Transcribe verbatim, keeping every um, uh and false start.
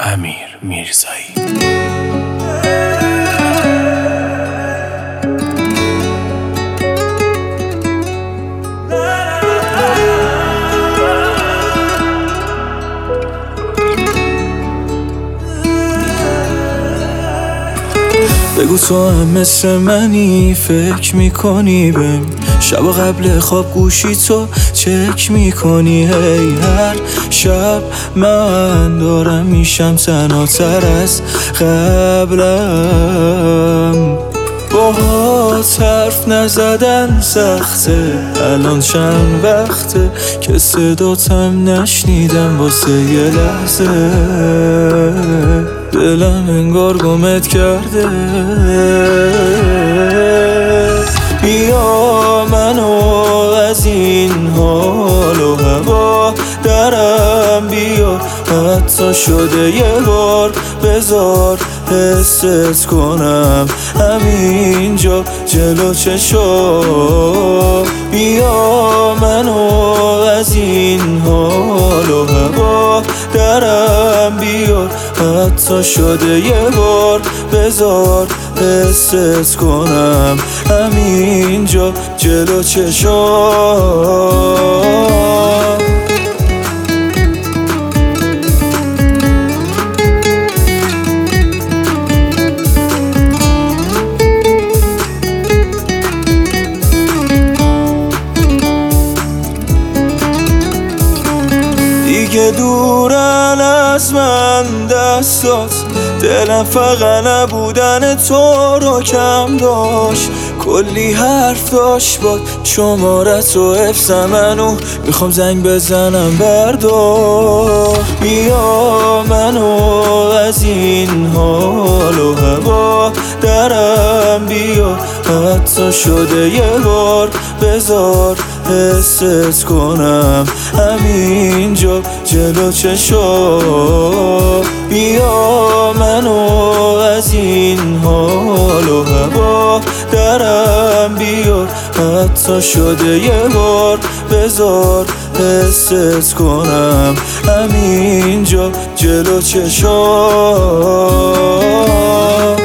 امیر میرزایی. بگو تو هم مثل منی فکر میکنی بهم، شب قبل خواب گوشی تو چک میکنی. هی هر شب من دارم میشم تنهاتر از قبلم. باهات حرف نزدن سخته، الان چند وقته که صداتم نشنیدم واسه یه لحظه. دلم انگار گمت کرده. بیا منو از این حال و هوا درم بیا، حتی شده یه بار بذار حست کنم همینجا جلو چشا. بیا منو از این حال و هوا درم بیار، حتی شده یه بار بذار حست کنم همینجا جلو چشا. دیگه دورن از من دستات، دلم فقط نبودن تو رو کم داشت. کلی حرف داشت باد شمارت و حفظ منو میخوام زنگ بزنم بردار. بیا منو از این حال و هوا درم بیا، حتی شده یه بار بذار حست کنم همینجا جلو چشا. بیا منو از این حال و هوا درم بیار، حتی شده یه بار بذار حست کنم همینجا جلو چشا.